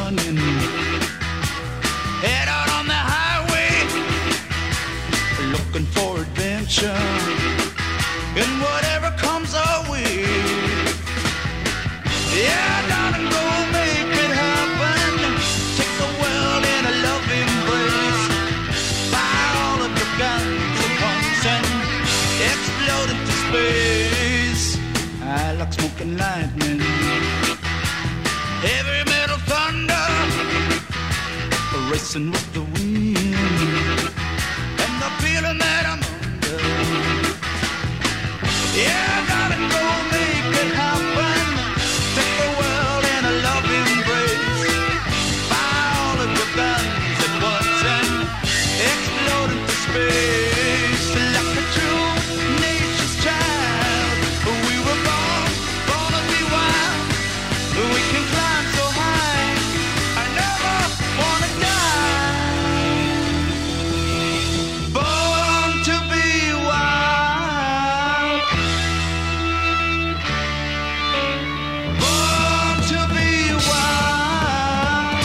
running. Head out on the highway, looking for adventure. And whatever comes our way, yeah, darling, go make it happen. Take the world in a loving embrace. Fire all of your guns at once and explode into space. I like smoking lightning, heavy metal thunder, racing with the wind, and the feeling that I'm under. Yeah, darling, go make it happen. Take the world in a loving embrace. Fire all of your guns at once and explode into space. Like a true nature's child, we were born to be wild. We can climb so high, I never wanna die. Born to be wild. Born to be wild.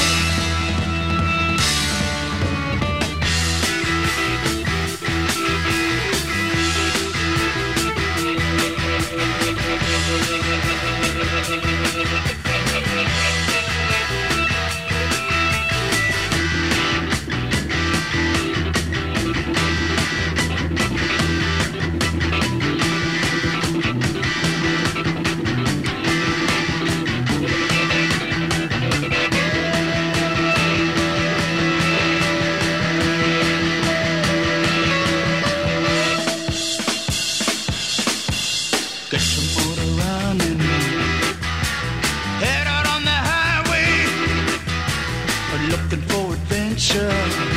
Get some motor running. Head out on the highway, looking for adventure.